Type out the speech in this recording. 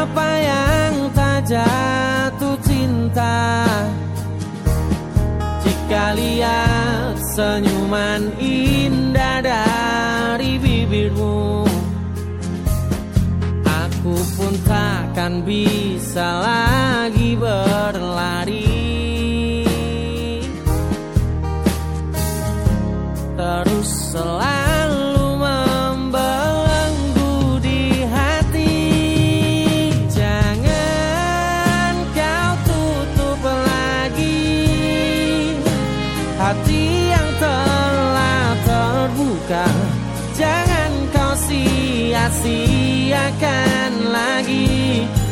Siapa yang tak jatuh cinta jika lihat senyuman indah dari bibirmu? Aku pun takkan bisa lagi berlari, terus selalu membelenggu di hati. Jangan kau tutup lagi hati yang telah terbuka. Jangan kau sia-siakan lagi